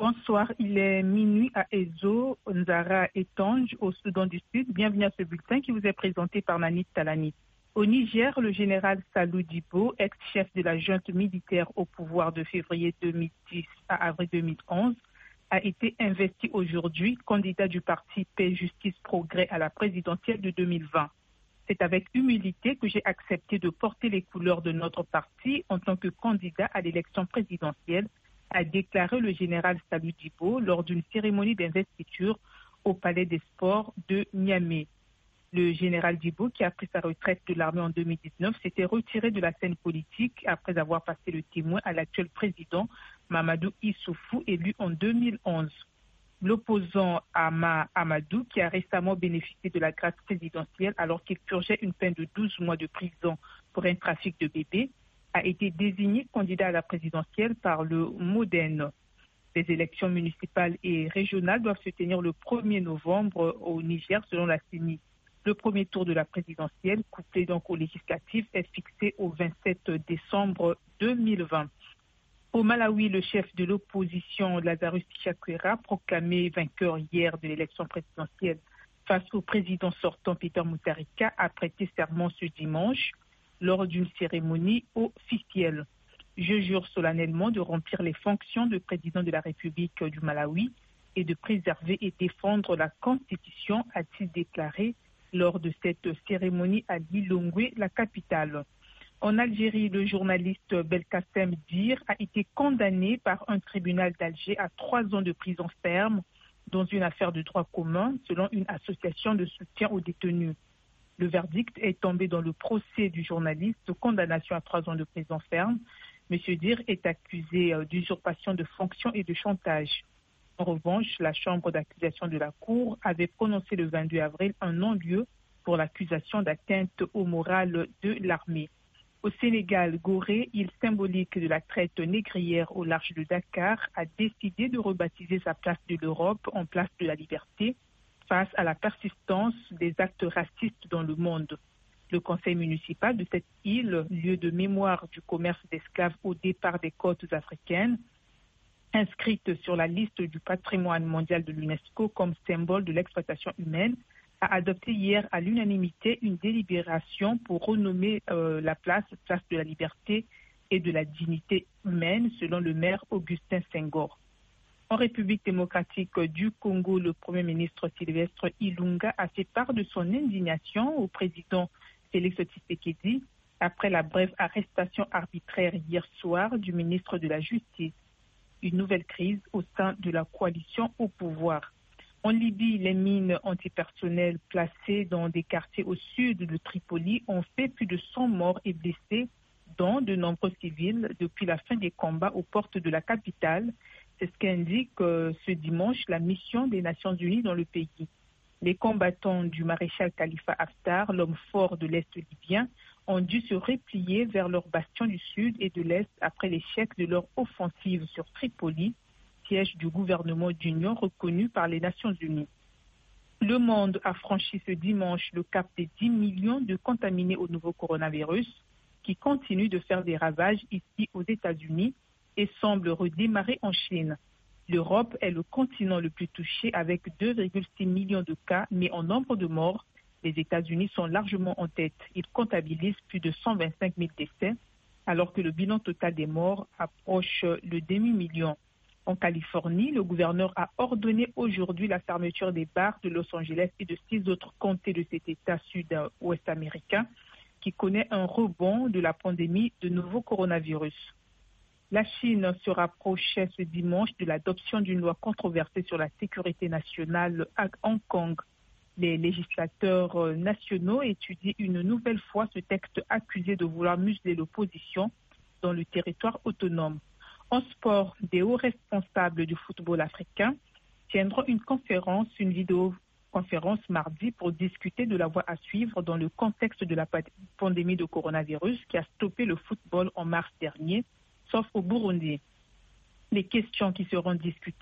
Bonsoir, il est minuit à Ezo, Nzara et Tange, au Soudan du Sud. Bienvenue à ce bulletin qui vous est présenté par Nanit Talani. Au Niger, le général Salou Dibo, ex-chef de la junte militaire au pouvoir de février 2010 à avril 2011, a été investi aujourd'hui candidat du parti Paix, Justice, Progrès à la présidentielle de 2020. C'est avec humilité que j'ai accepté de porter les couleurs de notre parti en tant que candidat à l'élection présidentielle, a déclaré le général Salou Dibo lors d'une cérémonie d'investiture au Palais des Sports de Niamey. Le général Dibo, qui a pris sa retraite de l'armée en 2019, s'était retiré de la scène politique après avoir passé le témoin à l'actuel président Mamadou Issoufou, élu en 2011. L'opposant Ama Amadou, qui a récemment bénéficié de la grâce présidentielle alors qu'il purgeait une peine de 12 mois de prison pour un trafic de bébés, a été désigné candidat à la présidentielle par le MoDEN. Les élections municipales et régionales doivent se tenir le 1er novembre au Niger selon la CENI. Le premier tour de la présidentielle, couplé donc aux législatives, est fixé au 27 décembre 2020. Au Malawi, le chef de l'opposition, Lazarus Chakwera, proclamé vainqueur hier de l'élection présidentielle face au président sortant Peter Mutharika, a prêté serment ce dimanche lors d'une cérémonie officielle. Je jure solennellement de remplir les fonctions de président de la République du Malawi et de préserver et défendre la Constitution, a-t-il déclaré lors de cette cérémonie à Lilongwe, la capitale. En Algérie, le journaliste Belkacem Dir a été condamné par un tribunal d'Alger à 3 ans de prison ferme dans une affaire de droit commun, selon une association de soutien aux détenus. Le verdict est tombé dans le procès du journaliste de condamnation à 3 ans de prison ferme. M. Dir est accusé d'usurpation de fonctions et de chantage. En revanche, la chambre d'accusation de la Cour avait prononcé le 22 avril un non-lieu pour l'accusation d'atteinte au moral de l'armée. Au Sénégal, Gorée, île symbolique de la traite négrière au large de Dakar, a décidé de rebaptiser sa place de l'Europe en place de la liberté face à la persistance des actes racistes dans le monde. Le conseil municipal de cette île, lieu de mémoire du commerce d'esclaves au départ des côtes africaines, inscrite sur la liste du patrimoine mondial de l'UNESCO comme symbole de l'exploitation humaine, a adopté hier à l'unanimité une délibération pour renommer la place de la liberté et de la dignité humaine, selon le maire Augustin Senghor. En République démocratique du Congo, le Premier ministre Sylvestre Ilunga a fait part de son indignation au président Félix Tshisekedi après la brève arrestation arbitraire hier soir du ministre de la Justice. Une nouvelle crise au sein de la coalition au pouvoir. En Libye, les mines antipersonnelles placées dans des quartiers au sud de Tripoli ont fait plus de 100 morts et blessés, dont de nombreux civils, depuis la fin des combats aux portes de la capitale. C'est ce qu'indique ce dimanche la mission des Nations Unies dans le pays. Les combattants du maréchal Khalifa Haftar, l'homme fort de l'Est libyen, ont dû se replier vers leur bastion du sud et de l'Est après l'échec de leur offensive sur Tripoli, siège du gouvernement d'union reconnu par les Nations Unies. Le monde a franchi ce dimanche le cap des 10 millions de contaminés au nouveau coronavirus, qui continue de faire des ravages ici aux États-Unis et semble redémarrer en Chine. L'Europe est le continent le plus touché avec 2,6 millions de cas, mais en nombre de morts, les États-Unis sont largement en tête. Ils comptabilisent plus de 125 000 décès, alors que le bilan total des morts approche le demi-million. En Californie, le gouverneur a ordonné aujourd'hui la fermeture des bars de Los Angeles et de 6 autres comtés de cet État sud-ouest américain qui connaît un rebond de la pandémie de nouveau coronavirus. La Chine se rapprochait ce dimanche de l'adoption d'une loi controversée sur la sécurité nationale à Hong Kong. Les législateurs nationaux étudient une nouvelle fois ce texte accusé de vouloir museler l'opposition dans le territoire autonome. En sport, des hauts responsables du football africain tiendront une vidéoconférence mardi pour discuter de la voie à suivre dans le contexte de la pandémie de coronavirus qui a stoppé le football en mars dernier, sauf au Burundi. Les questions qui seront discutées